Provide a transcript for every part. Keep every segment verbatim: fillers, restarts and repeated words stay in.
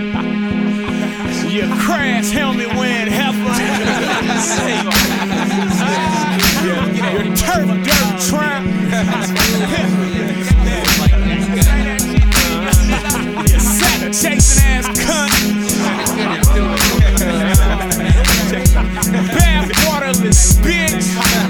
Your crash helmet wearing heifer. Your turf dirt tramp. Your sack chasing ass cunt. Bath waterless bitch.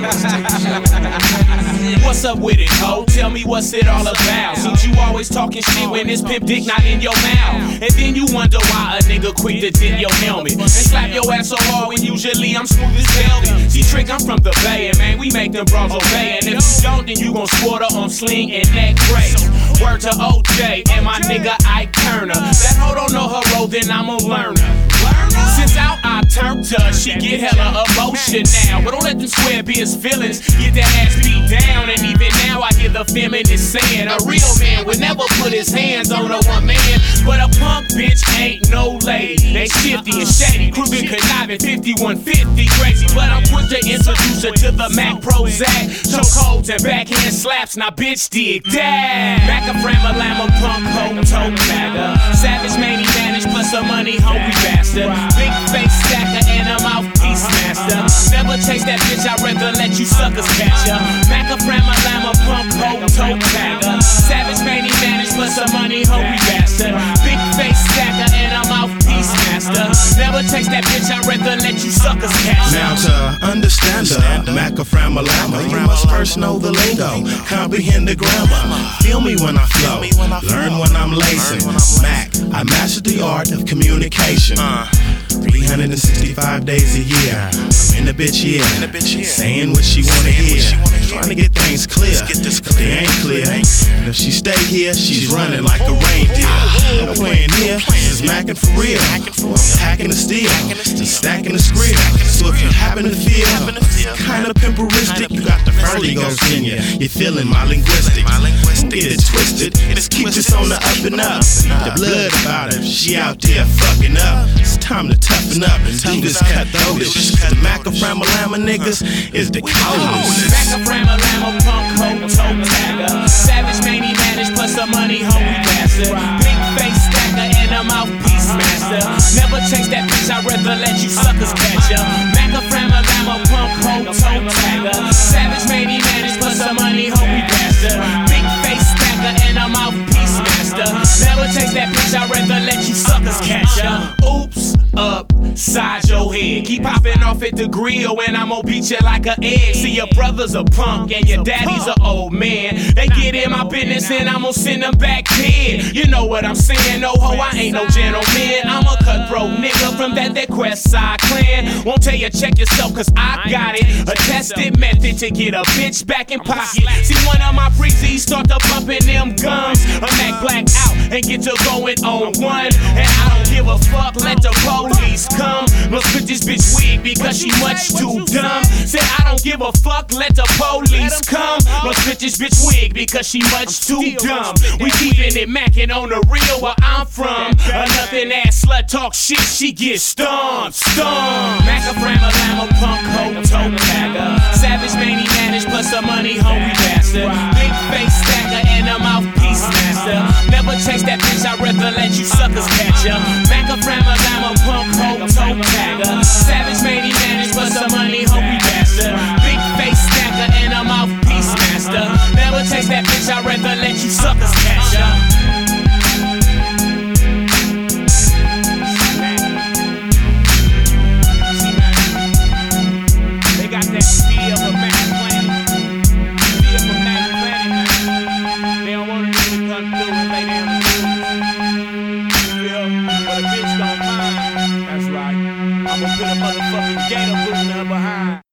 What's up with it, ho? Tell me what's it all about. Since you always talking shit when this pimp dick not in your mouth. And then you wonder why a nigga quick to dip your helmet and slap your ass so hard when usually I'm smooth as velvet. See, trick, I'm from the Bay, and man, we make them bros obey. And if you don't, then you gon' squat her on sling and neck brace. Word to O J and my nigga Ike Turner. That hoe don't know her role, then I'm a learner. Since out I turned her, she get hella emotion now. But don't let them square biz feelings get that ass beat down. And even now I hear the feminist saying a real man would never put his hands on a one man. But a punk bitch ain't no lady. They shifty and shady, crooked, conniving, fifty-one fifty crazy. But I'm quick to introduce her to the Mac Prozac. Chokeholds and backhand slaps, now bitch dig that. Mac a Frama Lama punk hoe, toe bagger. Savage mani managed plus a money hungry bastard. Big face stacker and a mouthpiece master. Never chase that bitch, I'd rather let you suckers catch ya. Mac a Frama Lama punk hoe, toe bagger. Savage mani managed plus a money hungry bastard. Big face stacker and a mouthpiece master. Never chase that bitch, I'd rather let you suckers catch ya. Now to understand her, Mac a Frama Lama, you must first know the lingo, comprehend the grammar. Feel me when I flow, learn when I'm lacing. Mac, I mastered the art of communication. three hundred sixty-five days a year, I'm in the bitch here, saying what she wanna hear, trying to get things clear, if they ain't clear, and if she stay here, she's running like a reindeer. No playing here, this is mackin' for real, packing the steel, and stacking the skrill. So if you happen to feel kinda pimperistic, you got the vertigos in you, you're feeling my linguistic. Don't get it twisted, just keep this on the up and up. The blood about her, she out there fucking up. It's time to toughen up and do this cutthroatish. The Mac a Frama Lama niggas is the coldest. Mac a Frama Lama punk hoe, toe tagger. Savage mani managed plus a money hungry bastard. Big face stacker and a mouthpiece master. Never chase that bitch, I'd rather let you suckers catch ya. Mac a Frama Lama punk hoe, toe tagger. Savage mani managed plus a money hungry bastard. Big face stacker and a mouthpiece master. Never chase that bitch, I'd rather let you suckers catch ya. Oops. Upside your head, keep popping off at the grill and I'm gonna beat you like an egg. See, your brother's a punk and your daddy's an old man. They get in my business and I'm gonna send them back dead. You know what I'm saying? No ho, I ain't no gentleman. I'm a cutthroat nigga from that that Quest Side clan. Won't tell you check yourself cause I got it. A tested method to get a bitch back in pocket. See, one of my preezies start to bumping them gums. A Mac black out and get to going on one. And I don't give a fuck, let the police come. Must put this bitch wig because she much too dumb. Said I don't give a fuck, let the police come. Must put this bitch wig because she much too dumb. We keeping it mackin' on the real where I'm from. A nothing ass slut talk shit, she get stumped, stumped. Mac a Frama Lama punk hoe, toe tagger. Savage mani managed plus a money hungry bastard. Big face stacker and a mouthpiece master. Never chase that bitch, I'd rather let you suckers catch ya. Mac a Frama Lama punk hoe, toe tagger. Savage mani managed plus a money hungry bastard. Big face stacker and a mouthpiece master. Never chase that bitch, I'd rather let you suckers catch ya. They got that feel of Mac Planet. Feel of Mac Planet, man. They don't want a nigga to come through and lay down the rules. Feel? But a bitch don't mind. That's right. I'ma put a motherfucking gator boot in her behind.